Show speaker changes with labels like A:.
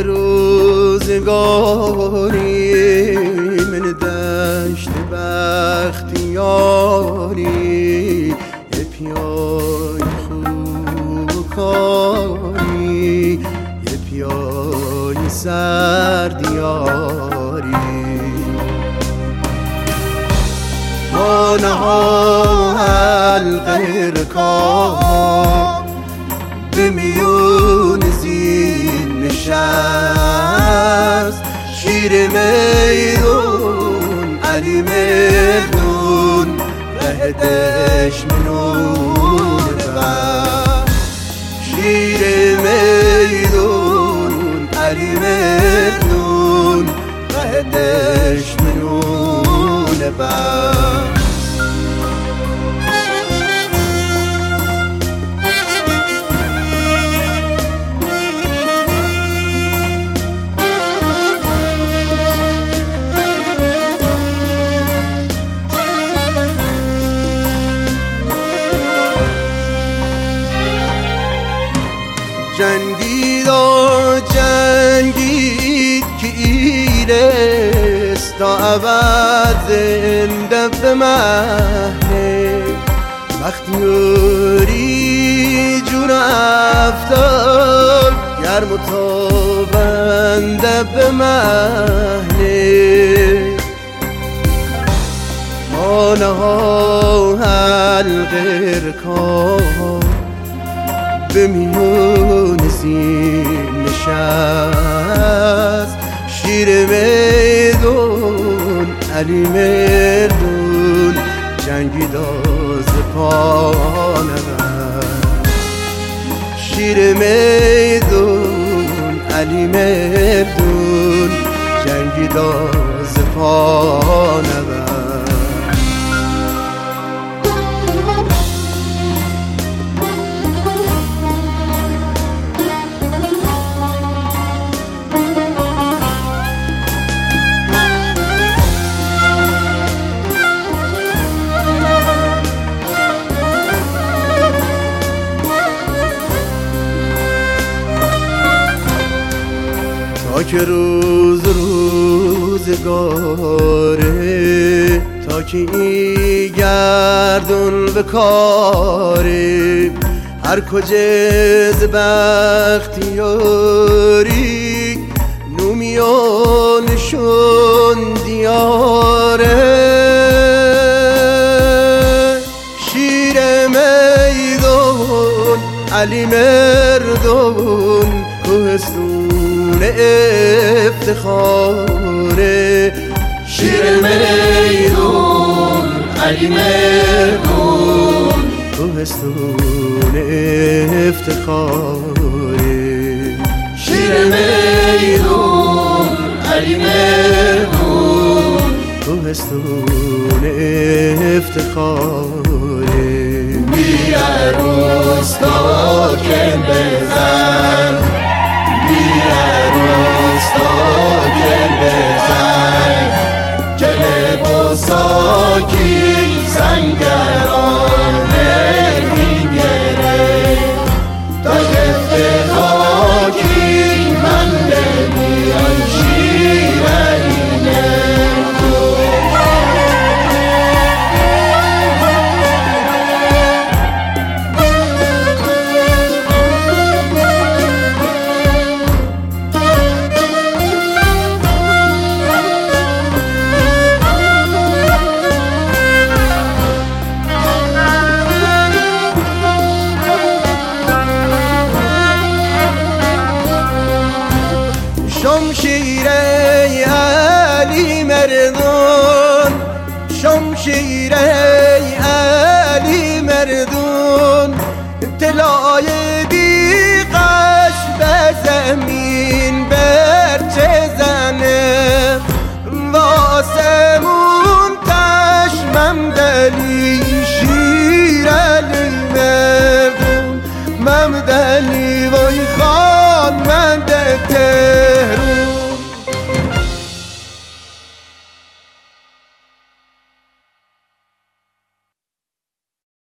A: روزگاری من دشت بختیاری یه پیای خوب کاری یه پیای سردیاری خانه ها حلقه رکاب به میون زین نشست شیر میدون علی مردون ره دشمنون بست شیر میدون علی مردون ره دشمنون بست جنگید و جنگید که ایرست تا ابد زنده به مهنه بختیاری جون افتاد گرم و تابنده به مهنه خانه ها حلقه رکاب به میون زین نشست شیر میدون علی مردون جنگی داز پا نبست شیر میدون علی مردون جنگی داز پا نبست تا که روزگاره تا که این گردون به کاره هر کجا ز بختیاری نومیانشون دیاره شیر میدون علی مردون کوهستون افتخاره
B: شیر میدون علی مردون
A: کوهستون افتخاره
B: شیر میدون علی مردون
A: کوهستون افتخاره